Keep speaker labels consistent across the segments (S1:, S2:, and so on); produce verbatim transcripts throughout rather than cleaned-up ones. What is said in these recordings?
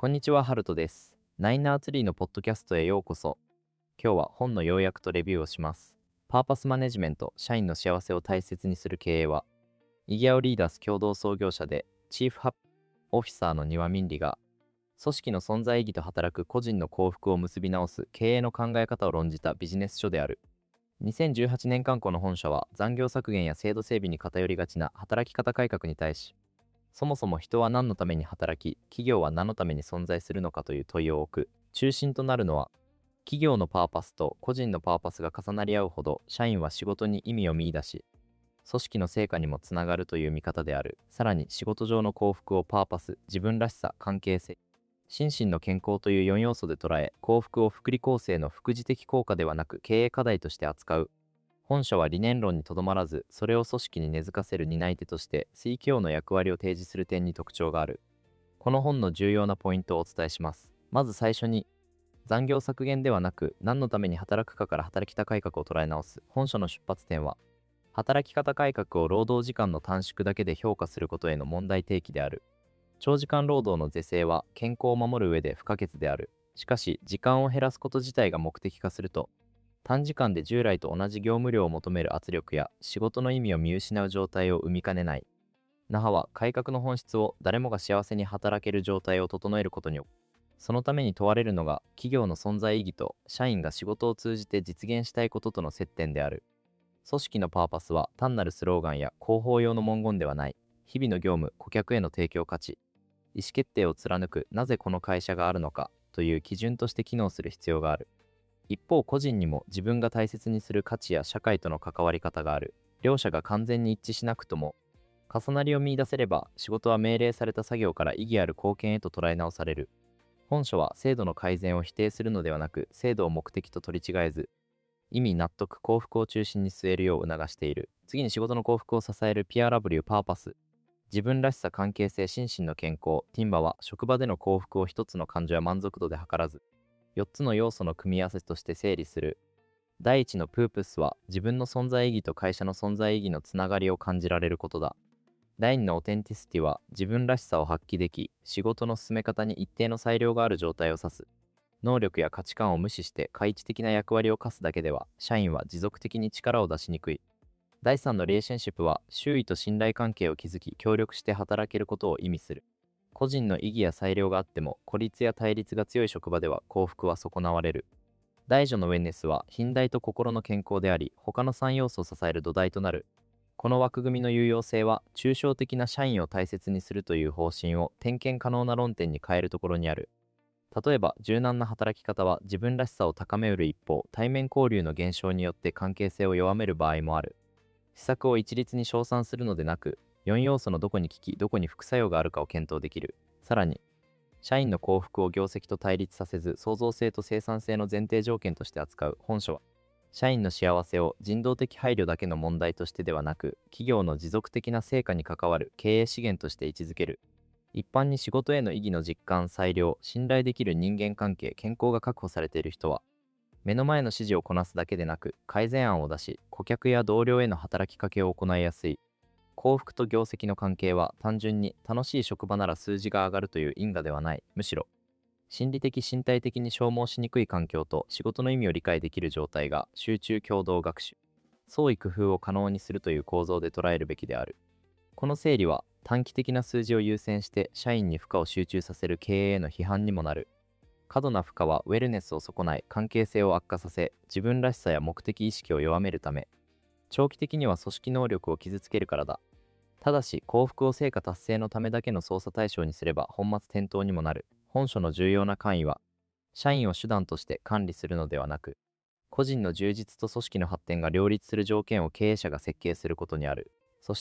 S1: こんにちは、ハルトです。ナインナーツリーのポッドキャストへようこそ。今日は本の要約とレビューをします。パーパスマネジメント、社員の幸せを大切にする経営は、イギアオリーダース共同創業者で、チーフハッピーオフィサーの庭民理が、組織の存在意義と働く個人の幸福を結び直す経営の考え方を論じたビジネス書である。にせんじゅうはちねん刊行の本書は、残業削減や制度整備に偏りがちな働き方改革に対し、そもそも人は何のために働き、企業は何のために存在するのかという問いを置く。中心となるのは、企業のパーパスと個人のパーパスが重なり合うほど、社員は仕事に意味を見出し、組織の成果にもつながるという見方である。さらに、仕事上の幸福をパーパス、自分らしさ、関係性、心身の健康というよん要素で捉え、幸福を福利厚生の副次的効果ではなく経営課題として扱う。本書は理念論にとどまらず、それを組織に根付かせる担い手として、推挙の役割を提示する点に特徴がある。この本の重要なポイントをお伝えします。まず最初に、残業削減ではなく、何のために働くかから働き方改革を捉え直す。本書の出発点は、働き方改革を労働時間の短縮だけで評価することへの問題提起である。長時間労働の是正は健康を守る上で不可欠である。しかし、時間を減らすこと自体が目的化すると、短時間で従来と同じ業務量を求める圧力や仕事の意味を見失う状態を生みかねない。那覇は改革の本質を誰もが幸せに働ける状態を整えることに、そのために問われるのが企業の存在意義と社員が仕事を通じて実現したいこととの接点である。組織のパーパスは単なるスローガンや広報用の文言ではない。日々の業務、顧客への提供価値、意思決定を貫くなぜこの会社があるのかという基準として機能する必要がある。一方、個人にも自分が大切にする価値や社会との関わり方がある。両者が完全に一致しなくとも、重なりを見出せれば、仕事は命令された作業から意義ある貢献へと捉え直される。本書は制度の改善を否定するのではなく、制度を目的と取り違えず、意味、納得、幸福を中心に据えるよう促している。次に仕事の幸福を支える ピアーダブリュー パーパス。自分らしさ、関係性、心身の健康。ティンバは職場での幸福を一つの感情や満足度で測らず、よっつの要素の組み合わせとして整理する。第一のプープスは自分の存在意義と会社の存在意義のつながりを感じられることだ。第二のオテンティシティは自分らしさを発揮でき、仕事の進め方に一定の裁量がある状態を指す。能力や価値観を無視して開示的な役割を課すだけでは、社員は持続的に力を出しにくい。第三のリレーションシップは周囲と信頼関係を築き、協力して働けることを意味する。個人の意義や裁量があっても、孤立や対立が強い職場では幸福は損なわれる。大女のウェンネスは品代と心の健康であり、他のさん要素を支える土台となる。この枠組みの有用性は、抽象的な社員を大切にするという方針を点検可能な論点に変えるところにある。例えば、柔軟な働き方は自分らしさを高めうる一方、対面交流の減少によって関係性を弱める場合もある。施策を一律に称賛するのでなく、よん要素のどこに効き、どこに副作用があるかを検討できる。さらに、社員の幸福を業績と対立させず、創造性と生産性の前提条件として扱う。本書は、社員の幸せを人道的配慮だけの問題としてではなく、企業の持続的な成果に関わる経営資源として位置づける。一般に仕事への意義の実感、裁量、信頼できる人間関係、健康が確保されている人は、目の前の指示をこなすだけでなく、改善案を出し、顧客や同僚への働きかけを行いやすい。幸福と業績の関係は単純に楽しい職場なら数字が上がるという因果ではない。むしろ、心理的身体的に消耗しにくい環境と仕事の意味を理解できる状態が集中共同学習、創意工夫を可能にするという構造で捉えるべきである。この整理は短期的な数字を優先して社員に負荷を集中させる経営への批判にもなる。過度な負荷はウェルネスを損ない、関係性を悪化させ、自分らしさや目的意識を弱めるため、長期的には組織能力を傷つけるからだ。ただし、幸福を成果達成のためだけの操作対象にすれば本末転倒にもなる。本書の重要な関意は、社員を手段として管理するのではなく、個人の充実と組織の発展が両立する条件を経営者が設計することにある。そして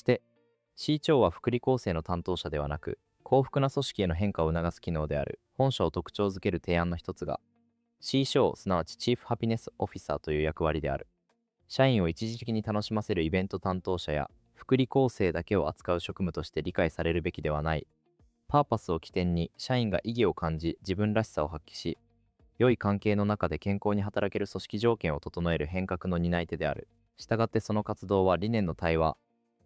S1: 、C 長は福利厚生の担当者ではなく、幸福な組織への変化を促す機能である。本書を特徴づける提案の一つが、C 章、すなわちチーフハピネスオフィサーという役割である。社員を一時的に楽しませるイベント担当者や、福利厚生だけを扱う職務として理解されるべきではない。パーパスを起点に、社員が意義を感じ、自分らしさを発揮し、良い関係の中で健康に働ける組織条件を整える変革の担い手である。したがってその活動は理念の対話、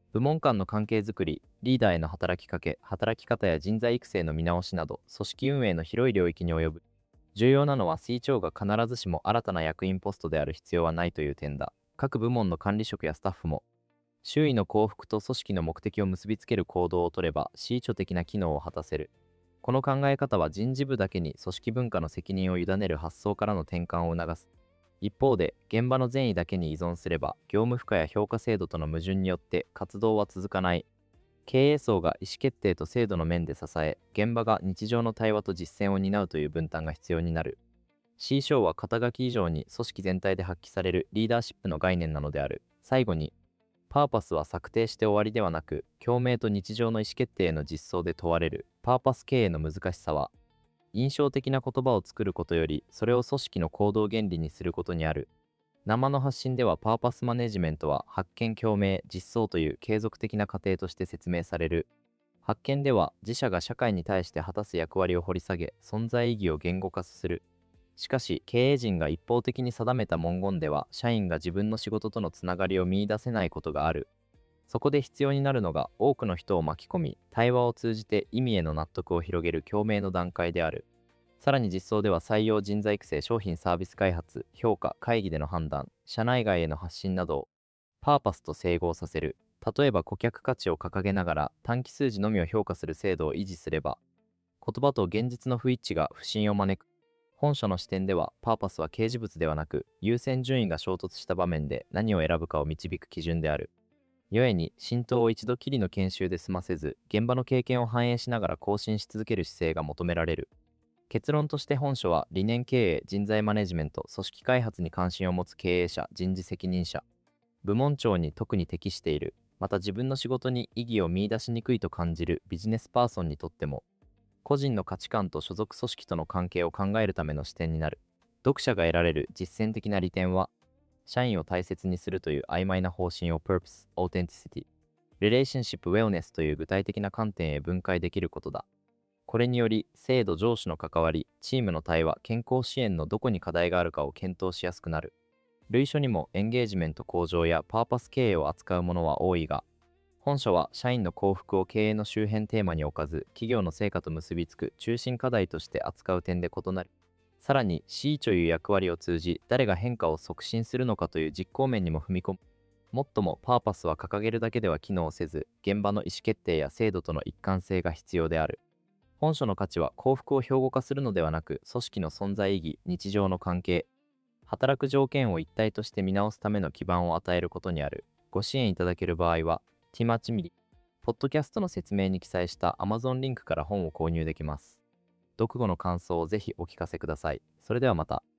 S1: 部門間の関係づくり、リーダーへの働きかけ、働き方や人材育成の見直しなど、組織運営の広い領域に及ぶ。重要なのは シー 長が必ずしも新たな役員ポストである必要はないという点だ。各部門の管理職やスタッフも、周囲の幸福と組織の目的を結びつける行動をとれば シー 長的な機能を果たせる。この考え方は人事部だけに組織文化の責任を委ねる発想からの転換を促す。一方で、現場の善意だけに依存すれば、業務負荷や評価制度との矛盾によって活動は続かない。経営層が意思決定と制度の面で支え、現場が日常の対話と実践を担うという分担が必要になる。シー 章は肩書き以上に組織全体で発揮されるリーダーシップの概念なのである。最後に、パーパスは策定して終わりではなく、共鳴と日常の意思決定への実装で問われる。パーパス経営の難しさは、印象的な言葉を作ることより、それを組織の行動原理にすることにある。生の発信ではパーパスマネジメントは発見共鳴実装という継続的な過程として説明される。発見では自社が社会に対して果たす役割を掘り下げ存在意義を言語化する。しかし経営陣が一方的に定めた文言では社員が自分の仕事とのつながりを見出せないことがある。そこで必要になるのが多くの人を巻き込み対話を通じて意味への納得を広げる共鳴の段階である。さらに実装では採用人材育成商品サービス開発評価会議での判断社内外への発信などをパーパスと整合させる。例えば顧客価値を掲げながら短期数字のみを評価する制度を維持すれば言葉と現実の不一致が不信を招く。本書の視点ではパーパスは掲示物ではなく優先順位が衝突した場面で何を選ぶかを導く基準である。故に浸透を一度きりの研修で済ませず現場の経験を反映しながら更新し続ける姿勢が求められる。結論として本書は理念経営、人材マネジメント、組織開発に関心を持つ経営者、人事責任者、部門長に特に適している。また自分の仕事に意義を見出しにくいと感じるビジネスパーソンにとっても、個人の価値観と所属組織との関係を考えるための視点になる。読者が得られる実践的な利点は、社員を大切にするという曖昧な方針を Purpose、Authenticity、Relationship Wellness という具体的な観点へ分解できることだ。これにより、制度上司の関わり、チームの対話、健康支援のどこに課題があるかを検討しやすくなる。類書にもエンゲージメント向上やパーパス経営を扱うものは多いが、本書は社員の幸福を経営の周辺テーマに置かず、企業の成果と結びつく中心課題として扱う点で異なる。さらに シー という役割を通じ、誰が変化を促進するのかという実行面にも踏み込む。もっともパーパスは掲げるだけでは機能せず、現場の意思決定や制度との一貫性が必要である。本書の価値は幸福を標語化するのではなく、組織の存在意義、日常の関係、働く条件を一体として見直すための基盤を与えることにある。ご支援いただける場合は、ティマチミリ、ポッドキャストの説明に記載した Amazon リンクから本を購入できます。読後の感想をぜひお聞かせください。それではまた。